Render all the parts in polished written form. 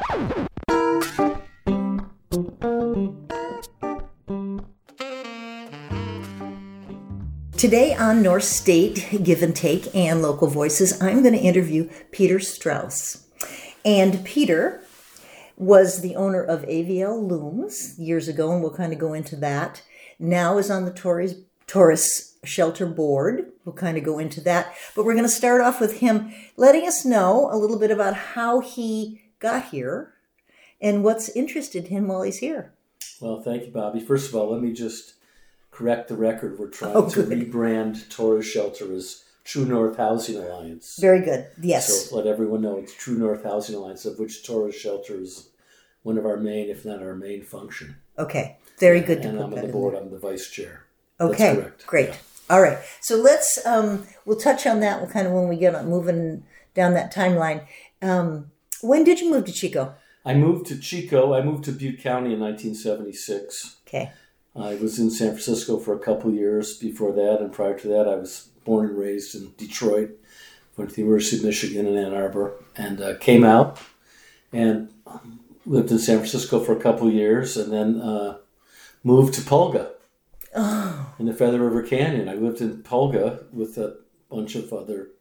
Today on North State Give and Take and Local Voices, I'm going to interview Peter Strauss. And Peter was the owner of AVL Looms years ago, and we'll kind of go into that. Now is on the Torres Shelter Board. We'll kind of go into that. But we're going to start off with him letting us know a little bit about how he got here and what's interested him while he's here. Well, thank you, Bobby. First of all, let me just correct the record. We're trying to rebrand Torres Shelter as True North Housing Alliance. Very good. Yes. So let everyone know it's True North Housing Alliance, of which Torres Shelter is one of our main, if not our main function. Okay. Very good. And I'm on the board. I'm the vice chair. Okay. That's correct. Great. Yeah. All right. So let's, we'll touch on that kind of when we get on moving down that timeline. When did you move to Chico? I moved to Chico. I moved to Butte County in 1976. Okay. I was in San Francisco for a couple years before that, and prior to that, I was born and raised in Detroit. Went to the University of Michigan in Ann Arbor, and came out and lived in San Francisco for a couple years, and then moved to Pulga in the Feather River Canyon. I lived in Pulga with a bunch of other,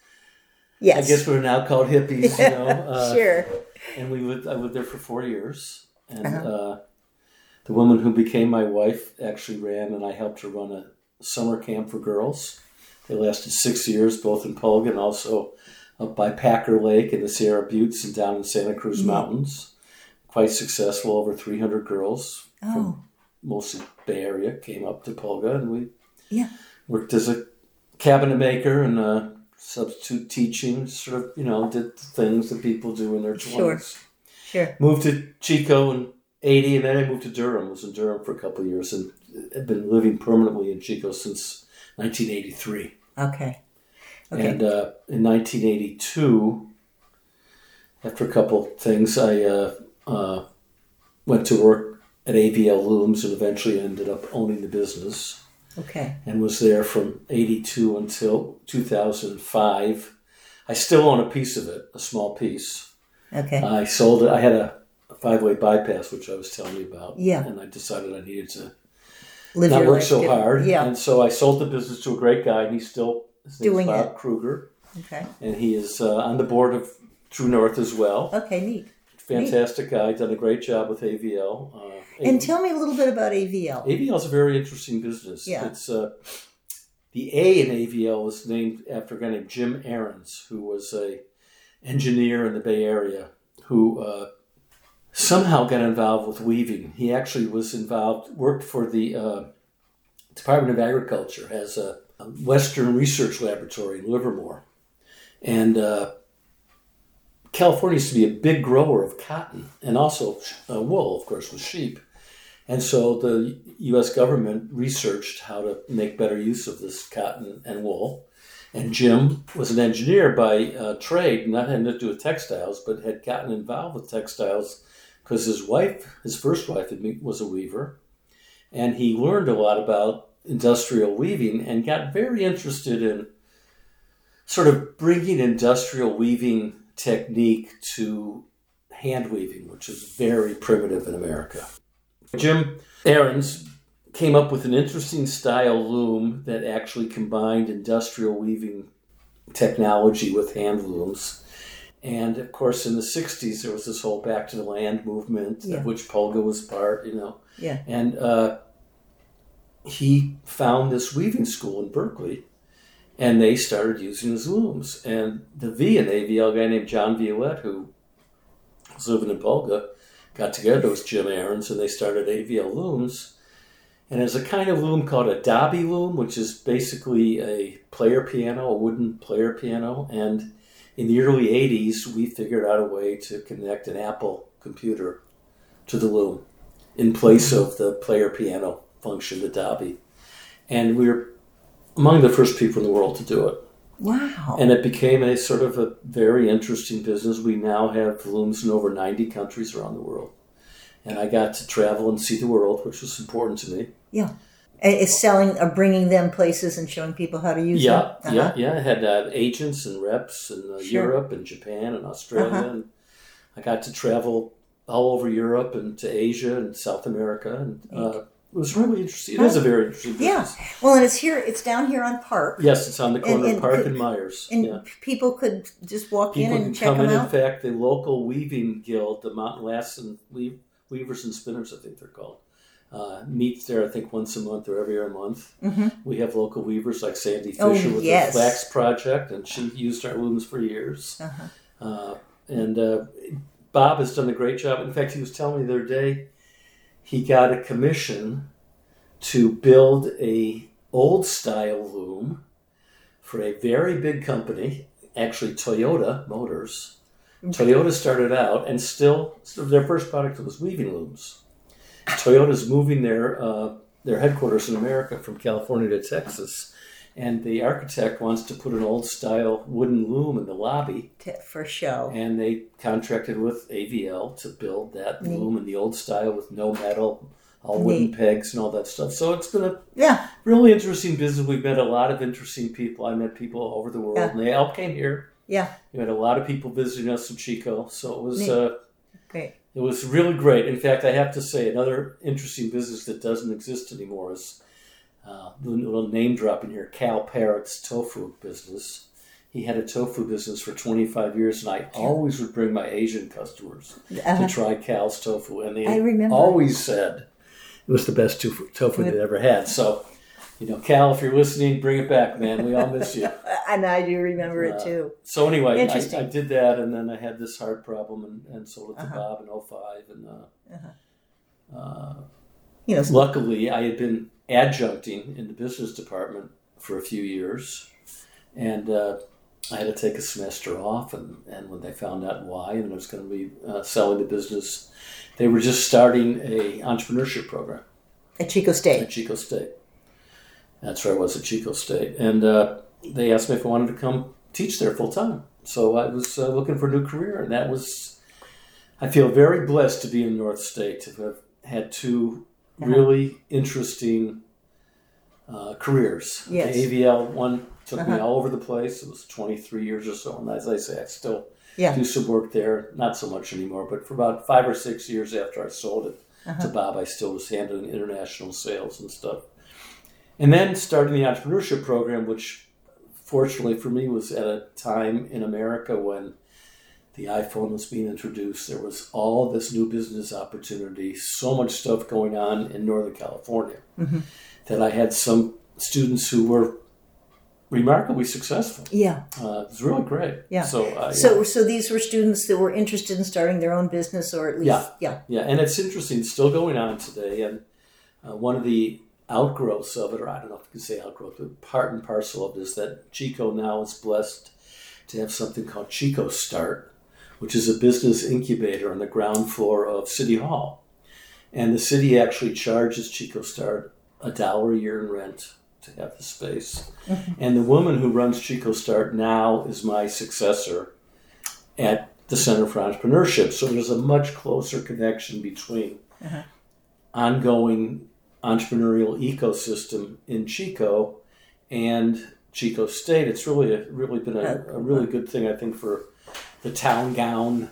I guess we're now called hippies, you know. Sure. And I lived there for 4 years, and the woman who became my wife actually ran, and I helped her run a summer camp for girls. They lasted 6 years, both in Pulga and also up by Packer Lake in the Sierra Buttes and down in Santa Cruz Mountains. Quite successful. Over 300 girls from mostly Bay Area came up to Pulga, and we worked as a cabinet maker and substitute teaching, sort of, you know, did the things that people do in their 20s. Sure. Moved to Chico in 80, and then I moved to Durham. Was in Durham for a couple of years, and have been living permanently in Chico since 1983. Okay. And in 1982, after a couple things, I went to work at AVL Looms and eventually ended up owning the business. Okay. And was there from 82 until 2005. I still own a piece of it, a small piece. Okay. I sold it. I had a 5-way bypass, which I was telling you about. Yeah. And I decided I needed to Live not your work life. so hard. Yeah. And so I sold the business to a great guy, and he's still doing Bob it. Kruger. Okay. And he is on the board of True North as well. Okay, neat. Fantastic guy. Done a great job with AVL. And tell me a little bit about AVL. AVL is a very interesting business. Yeah. It's the A in AVL was named after a guy named Jim Ahrens, who was a engineer in the Bay Area who somehow got involved with weaving. He actually was worked for the Department of Agriculture as a Western Research Laboratory in Livermore. And California used to be a big grower of cotton and also wool, of course, with sheep. And so the U.S. government researched how to make better use of this cotton and wool. And Jim was an engineer by trade, not having to do with textiles, but had gotten involved with textiles because his first wife was a weaver. And he learned a lot about industrial weaving and got very interested in sort of bringing industrial weaving technique to hand weaving, which is very primitive in America. Jim Ahrens came up with an interesting style loom that actually combined industrial weaving technology with hand looms. And of course, in the 60s, there was this whole back to the land movement, of which Pulga was part, you know. Yeah. And he found this weaving school in Berkeley, and they started using his looms. And the V in AVL, a guy named John Violette, who was living in Pulga, got together with Jim Ahrens, and they started AVL Looms. And there's a kind of loom called a Dobby loom, which is basically a player piano, a wooden player piano. And in the early 80s, we figured out a way to connect an Apple computer to the loom in place of the player piano function, the Dobby. And we were among the first people in the world to do it. Wow. And it became a sort of a very interesting business. We now have looms in over 90 countries around the world. And I got to travel and see the world, which was important to me. Yeah. It's selling or bringing them places and showing people how to use them. Yeah. I had agents and reps in Europe and Japan and Australia and I got to travel all over Europe and to Asia and South America, and it was really interesting. It is a very interesting business. Yeah. Well, and it's down here on Park. Yes, it's on the corner of Park and Myers. And people could just walk in and check them come in. out. In fact, the local weaving guild, the Mountain Lassen Weavers and Spinners, I think they're called, meets there, I think, once a month or every other month. Mm-hmm. We have local weavers like Sandy Fisher with the Flax Project, and she used our looms for years. And Bob has done a great job. In fact, he was telling me the other day he got a commission to build a old style loom for a very big company, actually Toyota Motors. Toyota started out, and still their first product was weaving looms. Toyota's moving their headquarters in America from California to Texas, and the architect wants to put an old style wooden loom in the lobby for show. And they contracted with AVL to build that loom in the old style with no metal, all wooden pegs and all that stuff. So it's been a really interesting business. We've met a lot of interesting people. I met people all over the world, and they all came here. Yeah, we had a lot of people visiting us in Chico, so it was great. It was really great. In fact, I have to say, another interesting business that doesn't exist anymore is a little name drop in here, Cal Parrott's tofu business. He had a tofu business for 25 years, and I always would bring my Asian customers to try Cal's tofu, and they always said it was the best tofu they'd ever had. So, Cal, if you're listening, bring it back, man. We all miss you. And I do remember it too. So anyway, I did that, and then I had this heart problem, and sold it to Bob in 2005. And luckily, I had been adjuncting in the business department for a few years, and I had to take a semester off. And when they found out why, and I was going to be selling the business, they were just starting a entrepreneurship program at Chico State. That's where I was, at Chico State. And they asked me if I wanted to come teach there full time. So I was looking for a new career. And I feel very blessed to be in North State, to have had two really interesting careers. Yes. The AVL one took me all over the place. It was 23 years or so. And as I say, I still do some work there. Not so much anymore. But for about 5 or 6 years after I sold it to Bob, I still was handling international sales and stuff. And then starting the entrepreneurship program, which fortunately for me was at a time in America when the iPhone was being introduced. There was all this new business opportunity, so much stuff going on in Northern California, that I had some students who were remarkably successful. Yeah. It was really great. Yeah. So these were students that were interested in starting their own business, or at least... Yeah. And it's interesting. It's still going on today. And one of the outgrowths of it, or I don't know if you can say outgrowth, but part and parcel of this, that Chico now is blessed to have something called Chico Start, which is a business incubator on the ground floor of City Hall. And the city actually charges Chico Start $1 a year in rent to have the space. And the woman who runs Chico Start now is my successor at the Center for Entrepreneurship. So there's a much closer connection between ongoing entrepreneurial ecosystem in Chico and Chico State. It's really been a really good thing, I think, for the town gown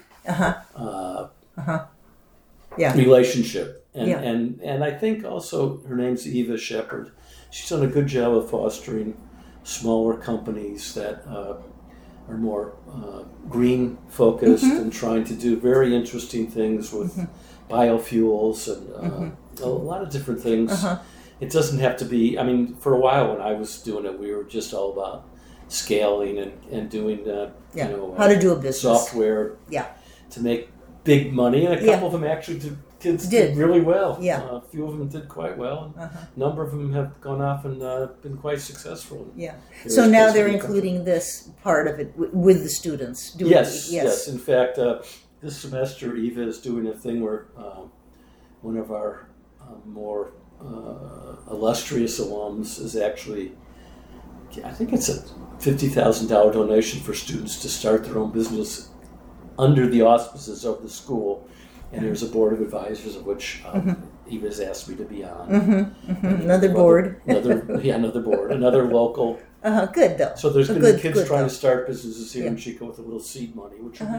relationship. And I think also her name's Eva Shepard. She's done a good job of fostering smaller companies that are more green focused and trying to do very interesting things with biofuels and a lot of different things. It doesn't have to be, for a while when I was doing it, we were just all about scaling and doing how to do a business software to make big money, and a couple of them actually did really well. A few of them did quite well. A number of them have gone off and been quite successful. So now they're including this part of it with the students. Yes. In fact, this semester Eva is doing a thing where one of our more illustrious alums is actually, I think it's a $50,000 donation for students to start their own business under the auspices of the school. And there's a board of advisors of which Eva's asked me to be on. Another board. Another board. Another local. Good, though. So there's going to be kids trying to start businesses here in Chico with a little seed money, which would be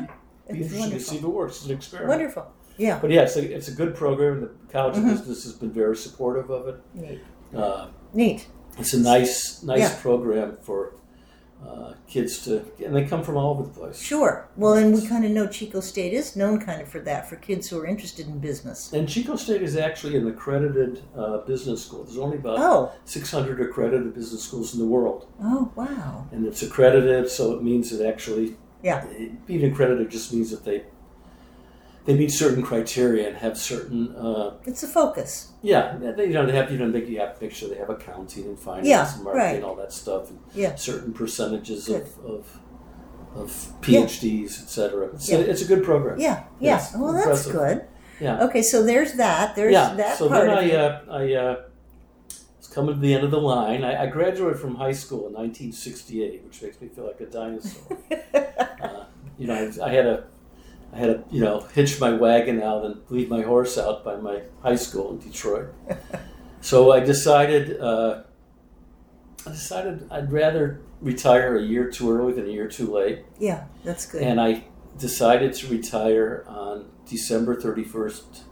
be interesting to see if it works. It's an experiment. Wonderful. Yeah. But yeah, it's a good program. The College of Business has been very supportive of it. Neat. Neat. It's a nice program for kids and they come from all over the place. Sure. Well, and we kind of know Chico State is known kind of for that, for kids who are interested in business. And Chico State is actually an accredited business school. There's only about 600 accredited business schools in the world. Oh, wow. And it's accredited, so it means that actually, being accredited just means that they meet certain criteria and have certain. It's a focus. Yeah, you have to make sure they have accounting and finance and marketing and all that stuff. And certain percentages of PhDs, etc. So it's a good program. Yeah. Well, that's impressive. Good. Yeah. Okay, so there's that. There's that so part. So then I was coming to the end of the line. I graduated from high school in 1968, which makes me feel like a dinosaur. I had to hitch my wagon out and leave my horse out by my high school in Detroit. So I decided I'd rather retire a year too early than a year too late. Yeah, that's good. And I decided to retire on December 31st,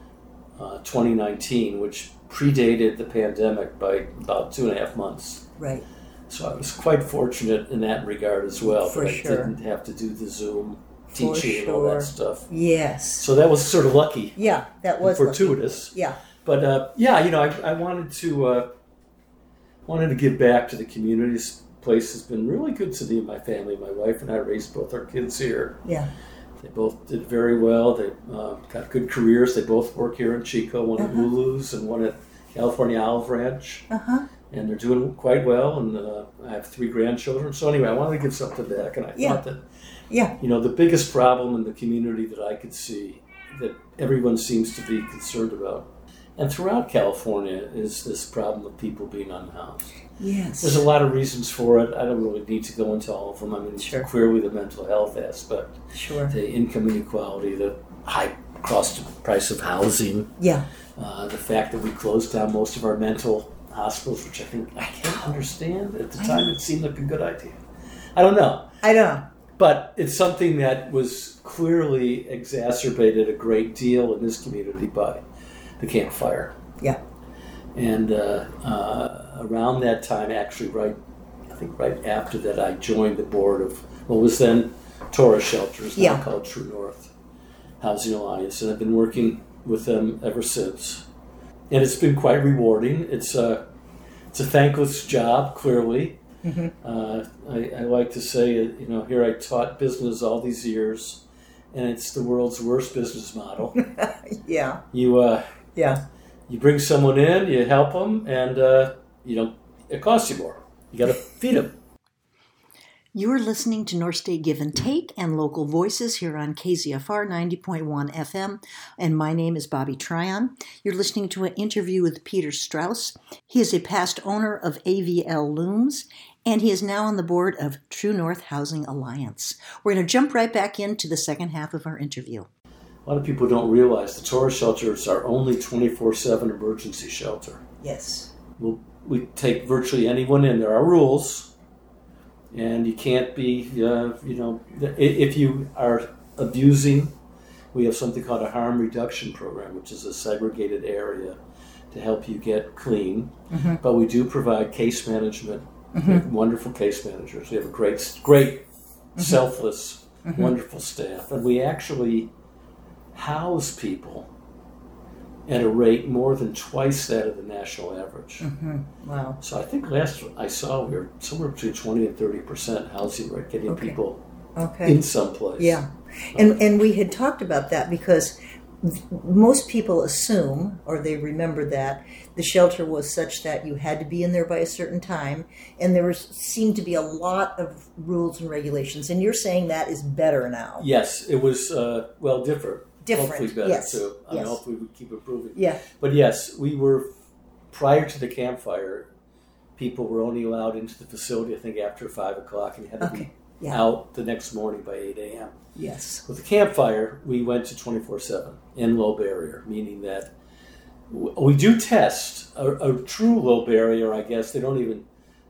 2019, which predated the pandemic by about 2.5 months. Right. So I was quite fortunate in that regard as well. For sure. I didn't have to do the Zoom teaching and all that stuff. Yes. So that was sort of lucky. Yeah, that was fortuitous. Lucky. Yeah. But I wanted to give back to the community. This place has been really good to me and my family. My wife and I raised both our kids here. Yeah. They both did very well. They got good careers. They both work here in Chico, one at Lulu's and one at California Olive Ranch. And they're doing quite well. And I have 3 grandchildren. So anyway, I wanted to give something back. And I thought that the biggest problem in the community that I could see that everyone seems to be concerned about, and throughout California, is this problem of people being unhoused. Yes. There's a lot of reasons for it. I don't really need to go into all of them. I mean, clearly the mental health aspect, the income inequality, the high price of housing, the fact that we closed down most of our mental hospitals, which I can't understand. At the time, it seemed like a good idea. I don't know. But it's something that was clearly exacerbated a great deal in this community by the Camp Fire. Yeah. And around that time, actually, right after that, I joined the board of what was then Torah Shelters, now called True North Housing Alliance, and I've been working with them ever since. And it's been quite rewarding. It's a thankless job, clearly. I like to say, here I taught business all these years, and it's the world's worst business model. You bring someone in, you help them, and it costs you more. You got to feed them. You're listening to North State Give and Take and Local Voices here on KZFR 90.1 FM, and my name is Bobby Tryon. You're listening to an interview with Peter Strauss. He is a past owner of AVL Looms, and he is now on the board of True North Housing Alliance. We're going to jump right back into the second half of our interview. A lot of people don't realize the Torah Shelters are only 24/7 emergency shelter. Yes. We take virtually anyone in. There are rules. And you can't be, if you are abusing, we have something called a harm reduction program, which is a segregated area to help you get clean. But we do provide case management, wonderful case managers. We have a great, selfless, wonderful staff. And we actually house people at a rate more than twice that of the national average. Wow. So I think last I saw we were somewhere between 20 and 30% housing rate, getting people in some place. Yeah. And we had talked about that because most people assume, or they remember that, the shelter was such that you had to be in there by a certain time, and there seemed to be a lot of rules and regulations. And you're saying that is better now. Yes, it was, different. Hopefully better, too. I mean, hopefully we keep improving. Yeah. But yes, we were, prior to the Camp Fire, people were only allowed into the facility, I think, after 5 o'clock, and you had to be out the next morning by 8 a.m. Yes. With the Camp Fire, we went to 24/7 in low barrier, meaning that we do test a true low barrier, I guess. They don't even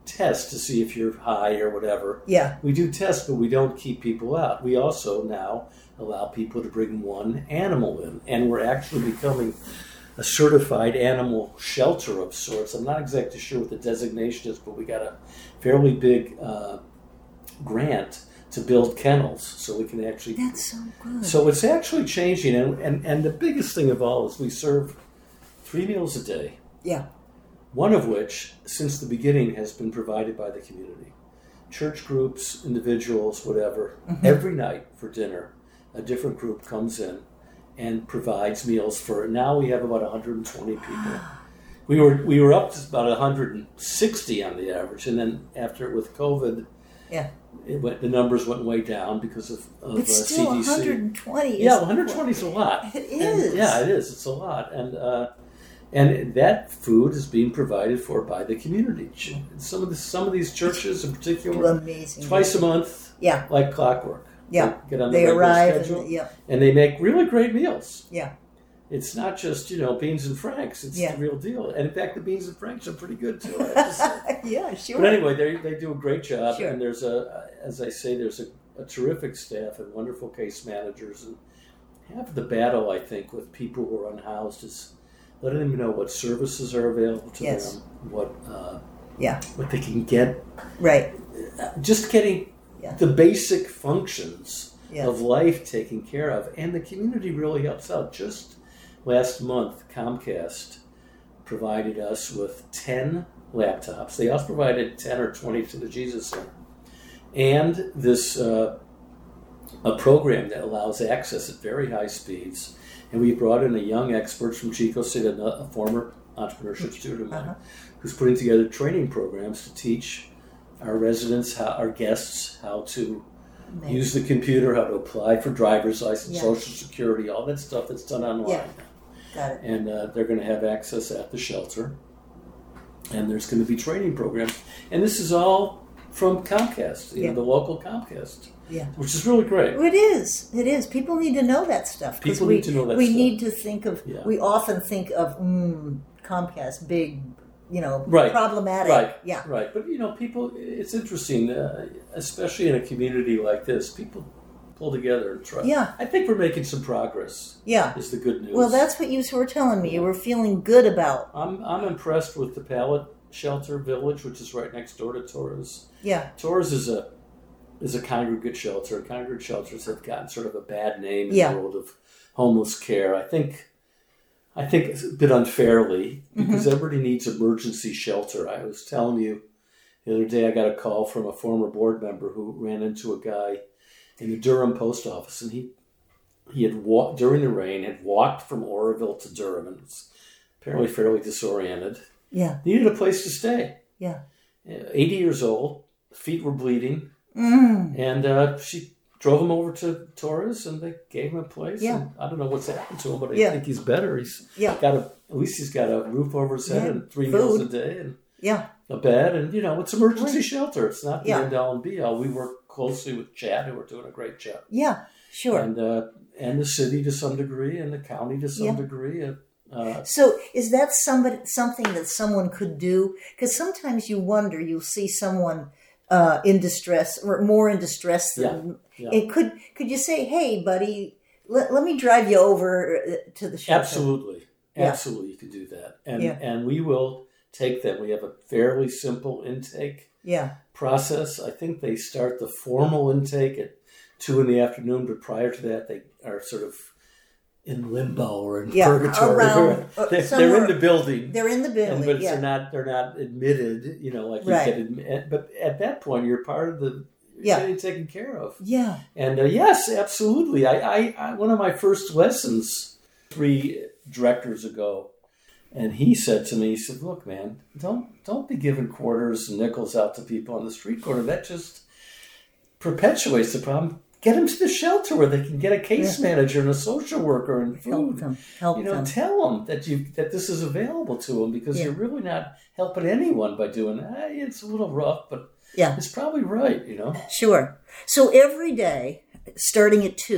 test to see if you're high or whatever. Yeah. We do tests, but we don't keep people out. We also now allow people to bring one animal in, and we're actually becoming a certified animal shelter of sorts. I'm not exactly sure what the designation is, but we got a fairly big grant to build kennels, so we can actually... That's so good. So it's actually changing, and the biggest thing of all is we serve 3 meals a day. Yeah. One of which, since the beginning, has been provided by the community. Church groups, individuals, whatever. Mm-hmm. Every night for dinner, a different group comes in and provides meals for... Now we have about 120 people. We were up to about 160 on the average, and then after with COVID... Yeah. The numbers went way down because of but still, CDC. 120 Yeah, 120 is a lot. It is. It is. It's a lot. And that food is being provided for by the community. Some of these churches in particular, amazing. Twice a month, yeah, like clockwork. Yeah. They get on the they regular arrive schedule, and they make really great meals. Yeah. It's not just, beans and franks. It's the real deal. And in fact, the beans and franks are pretty good too, I have to say. Yeah, sure. But anyway, they do a great job. Sure. And there's as I say, there's a terrific staff and wonderful case managers. And half the battle, I think, with people who are unhoused is letting them know what services are available to them, what they can get. Right. Just getting the basic functions of life taken care of. And the community really helps out. Just last month, Comcast provided us with 10 laptops. They also provided 10 or 20 to the Jesus Center. And this a program that allows access at very high speeds. And we brought in a young expert from Chico City, a former entrepreneurship student of mine, who's putting together training programs to teach our residents, our guests, how to use the computer, how to apply for driver's license, Social Security, all that stuff that's done online. Yeah. Got it. And they're going to have access at the shelter. And there's going to be training programs. And this is all from Comcast, the local Comcast. Yeah. Which is really great. It is. It is. People need to know that stuff. People need to know that stuff. We need to think of, we often think of Comcast, big, problematic. Right. Yeah. Right. But, people, it's interesting, especially in a community like this, people pull together and try. Yeah. I think we're making some progress. Yeah. Is the good news. Well, that's what you were telling me. You were feeling good about. I'm impressed with the Pallet Shelter Village, which is right next door to Torres. Yeah. Torres is a congregate shelter. Congregate shelters have gotten sort of a bad name in the world of homeless care. I think it's a bit unfairly because everybody needs emergency shelter. I was telling you the other day I got a call from a former board member who ran into a guy in the Durham post office, and he had walked during the rain, had walked from Oroville to Durham, and was apparently fairly disoriented. Yeah. Needed a place to stay. Yeah. 80 years old, feet were bleeding, and she drove him over to Torres, and they gave him a place. Yeah. And I don't know what's happened to him, but I think he's better. He's got at least he's got a roof over his head and 3 meals a day, and a bed, and it's emergency shelter. It's not the end all and be all. We work closely with Chad, who are doing a great job. Yeah, sure. And the city to some degree, and the county to some degree. So is that something that someone could do? Because sometimes you wonder, you'll see someone in distress or more in distress than it could you say, hey, buddy, let me drive you over to the shelter? Absolutely, you can do that. And we will take them. We have a fairly simple intake process. I think they start the formal intake at 2 p.m, but prior to that, they are sort of in limbo or in purgatory. They're in the building. They're in the building, but they're not admitted. Like you get admitted. But at that point, you're part of the getting taken care of. Yeah. And yes, absolutely. I one of my first lessons 3 directors ago, and he said to me, he said, "Look, man, don't be giving quarters and nickels out to people on the street corner. That just perpetuates the problem. Get them to the shelter where they can get a case manager and a social worker and food. Help them. Tell them that this is available to them, because you're really not helping anyone by doing that. It's a little rough, but it's probably right, Sure. So every day, starting at 2,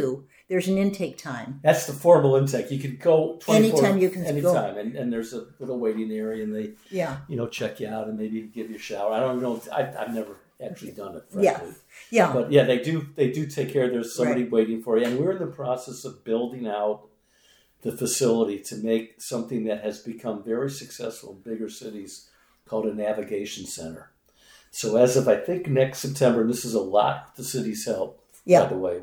there's an intake time. That's the formal intake. You can go 24 Anytime you can go. anytime, and there's a little waiting area, and they check you out and maybe give you a shower. I don't know. I've never actually done it, frankly. Yeah. But yeah, they do take care. There's somebody waiting for you, and we're in the process of building out the facility to make something that has become very successful in bigger cities called a navigation center. So as of, I think, next September, and this is a lot with the city's help, by the way.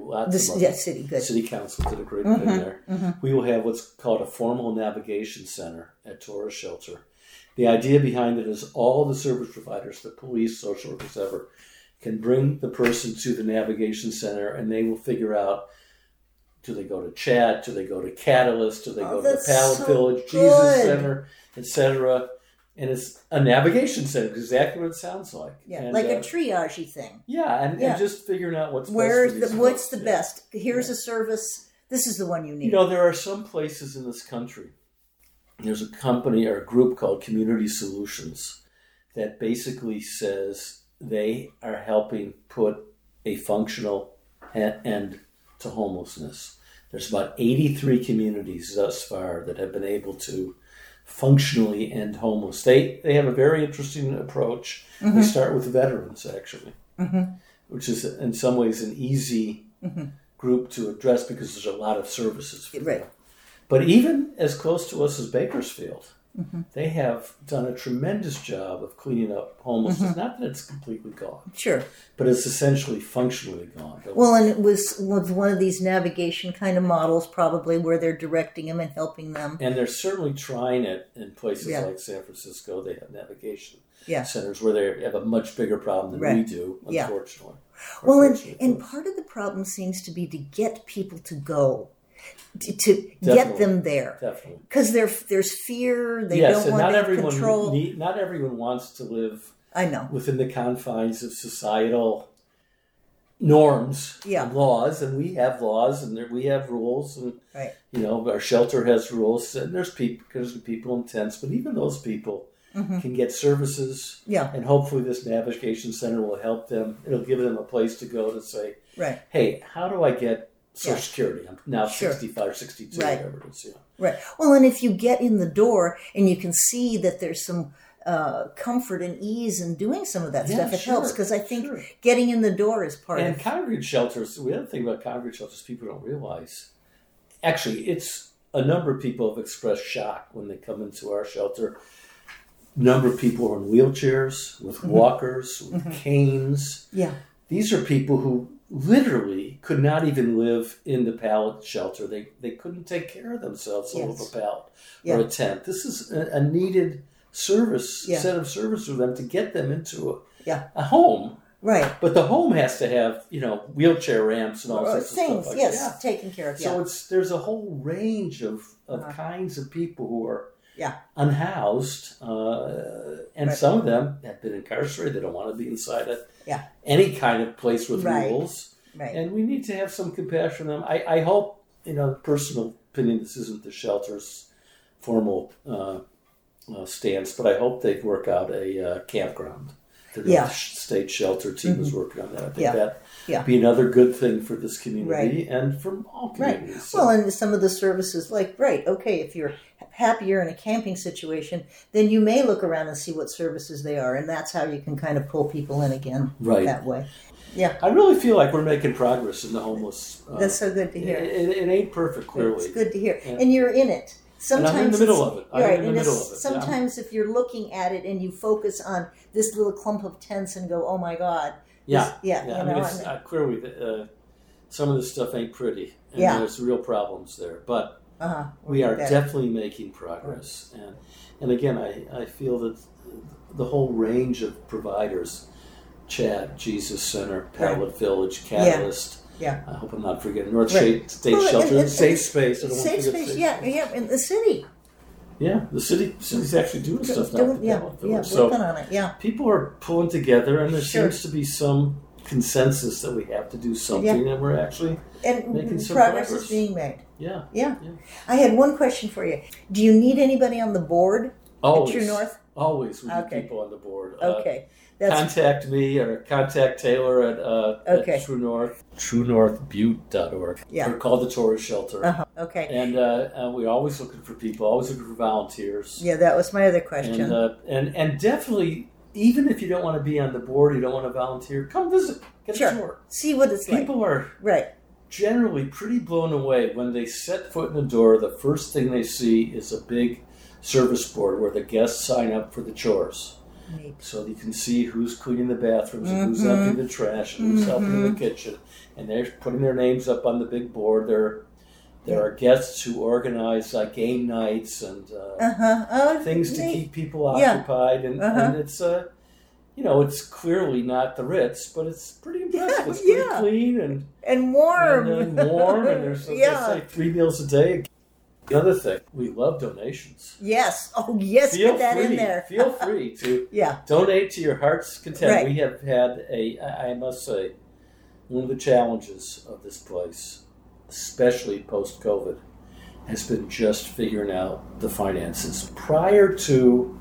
City Council did a great thing there. We will have what's called a formal navigation center at Tourist Shelter. The idea behind it is all the service providers, the police, social workers, ever, can bring the person to the navigation center, and they will figure out, do they go to Chat? Do they go to Catalyst? Do they go to the Pallet Village, Jesus Center, etc.? And it's a navigation center, exactly what it sounds like. Yeah, and, like a triage thing. And just figuring out what's what's the best. Here's a service. This is the one you need. There are some places in this country. There's a company or a group called Community Solutions that basically says they are helping put a functional end to homelessness. There's about 83 communities thus far that have been able to functionally end homeless. They have a very interesting approach. They start with veterans, actually, which is in some ways an easy group to address because there's a lot of services for them. But even as close to us as Bakersfield, they have done a tremendous job of cleaning up homelessness. Not that it's completely gone. Sure. But it's essentially functionally gone. Well, and it was one of these navigation kind of models probably where they're directing them and helping them. And they're certainly trying it in places like San Francisco. They have navigation centers where they have a much bigger problem than we do, unfortunately. Well, and part of the problem seems to be to get people to go. To get them there, definitely, because there's fear. They don't want to control. Not everyone wants to live. I know within the confines of societal norms and laws, and we have laws and we have rules, and our shelter has rules, and there's people in tents, but even those people can get services. And hopefully this navigation center will help them. It'll give them a place to go to say, hey, how do I get Social Security? I'm now 65, 62, whatever it is. Right. Well, and if you get in the door and you can see that there's some comfort and ease in doing some of that stuff, it helps, because I think getting in the door is part of it. And congregate shelters, the other thing about congregate shelters people don't realize, actually, it's a number of people have expressed shock when they come into our shelter. Number of people are in wheelchairs, with walkers, with canes. These are people who literally could not even live in the pallet shelter. They couldn't take care of themselves over a pallet or a tent. This is a needed service, set of service for them to get them into a home. Right. But the home has to have, wheelchair ramps and all sorts of things, stuff like that. Taken care of. So there's a whole range of kinds of people who are unhoused, and some of them have been incarcerated. They don't want to be inside any kind of place with rules. Right. And we need to have some compassion on them. I hope, personal opinion, this isn't the shelter's formal stance, but I hope they work out a campground. The state shelter team is working on that. I think that'd be another good thing for this community and from all communities. Right. So. Well, and some of the services, if you're happier in a camping situation, then you may look around and see what services they are, and that's how you can kind of pull people in again that way. Yeah. I really feel like we're making progress in the homeless. That's so good to hear. It ain't perfect, clearly. It's good to hear. And you're in it. Sometimes and I'm in the middle of it. I'm in the middle of it. Sometimes if you're looking at it and you focus on this little clump of tents and go, oh my God. Clearly, some of this stuff ain't pretty. And there's real problems there. But we are definitely making progress. And again, I feel that the whole range of providers, Chat, Jesus Center, Pallet Village, Catalyst, I hope I'm not forgetting North State Shelter, Safe Space. I don't want to forget Safe Space, in the city. Yeah, the city's actually doing stuff now. Working on it, people are pulling together, and there seems to be some consensus that we have to do something, and we're actually making some progress. Is being made. Yeah. I had one question for you. Do you need anybody on the board at True North? Always, we need people on the board. Okay. contact me or contact Taylor Okay. at True North, truenorthbutte.org. Yeah. We're called the Tourist Shelter. Okay. And we're always looking for people, always looking for volunteers. Yeah, that was my other question. And definitely, even if you don't want to be on the board, you don't want to volunteer, come visit, get a tour. See what it's like. People are right. generally pretty blown away when they set foot in the door. The first thing they see is a big service board where the guests sign up for the chores. Neat. So you can see who's cleaning the bathrooms and who's emptying the trash and who's helping in the kitchen. And they're putting their names up on the big board. There are guests who organize like game nights and things to keep people occupied. And it's it's clearly not the Ritz, but it's pretty impressive. It's pretty clean and warm. And warm. And there's, as I say, 3 meals a day. The other thing, we love donations. Yes. Oh, yes. Get that in there. Feel free to Yeah. donate to your heart's content. Right. We have had I must say, one of the challenges of this place, especially post-COVID, has been just figuring out the finances. Prior to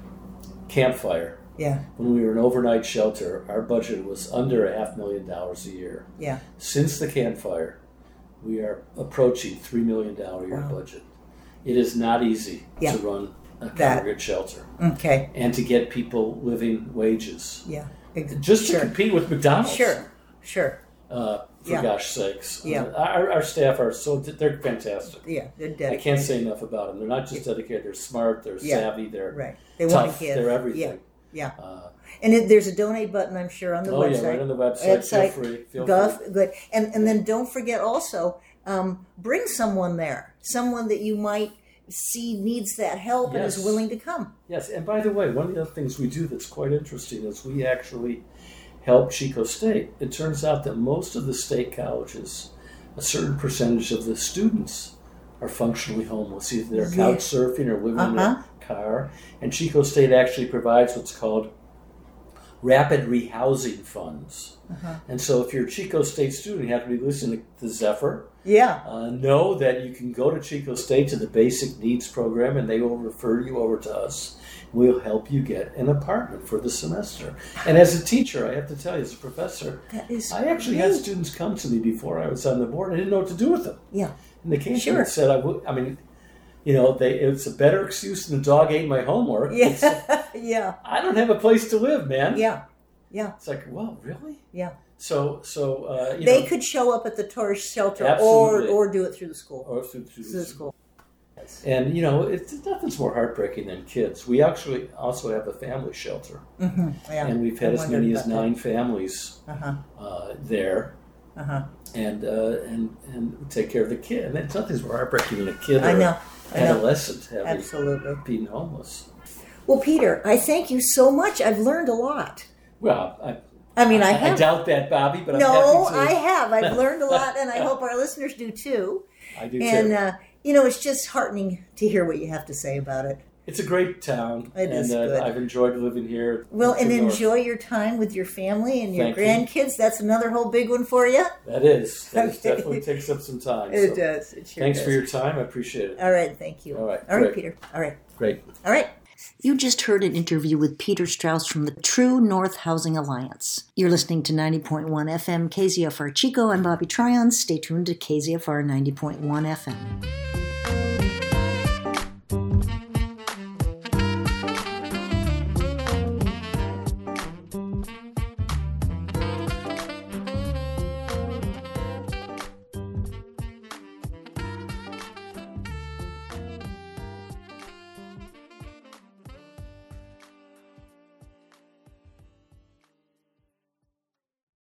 Campfire, when we were an overnight shelter, our budget was under $500,000 a year. Yeah. Since the Campfire, we are approaching $3 million a year budget. It is not easy to run a congregate shelter. Okay. And to get people living wages. Yeah. Just to compete with McDonald's. Sure. For gosh sakes. Yeah. Our staff are they're fantastic. Yeah, they're dedicated. I can't say enough about them. They're not just dedicated, they're smart, they're savvy, they're they tough, want to give. they're everything. Yeah. And there's a donate button, I'm sure, on the website. Oh, yeah, right on the website. Feel free. Good. And then don't forget also, bring someone there. Someone that you might see needs that help and is willing to come. Yes, and by the way, one of the other things we do that's quite interesting is we actually help Chico State. It turns out that most of the state colleges, a certain percentage of the students are functionally homeless. Either they're couch surfing or living in their car. And Chico State actually provides what's called rapid rehousing funds. And so if you're a Chico State student, you have to be listening to Zephyr. Know that you can go to Chico State to the Basic Needs Program and they will refer you over to us. We'll help you get an apartment for the semester. And as a teacher, I have to tell you, as a professor, I actually had students come to me before I was on the board. I didn't know what to do with them. Yeah. And they came to me and said, it's a better excuse than the dog ate my homework. Yeah. I don't have a place to live, man. Yeah. It's like, well, really? Yeah. So they could show up at the tourist shelter or do it through the school. Or through the school. And, nothing's more heartbreaking than kids. We actually also have a family shelter. And we've had as many as 9 families there. And take care of the kid. And nothing's more heartbreaking than a kid or adolescent being homeless. Well, Peter, I thank you so much. I've learned a lot. Well, I have. I doubt that, Bobby, but I'm happy to. No, I have. I've learned a lot, and I hope our listeners do too. I do too. And, it's just heartening to hear what you have to say about it. It's a great town. It is good. I've enjoyed living here. Well, and enjoy your time with your family and your grandkids. That's another whole big one for you. That definitely takes up some time. It does. It sure thanks does. for your time. I appreciate it. All right. Thank you. All right. All right, Peter. All right. Great. All right. You just heard an interview with Peter Strauss from the True North Housing Alliance. You're listening to 90.1 FM KZFR Chico. I'm Bobby Tryon. Stay tuned to KZFR 90.1 FM.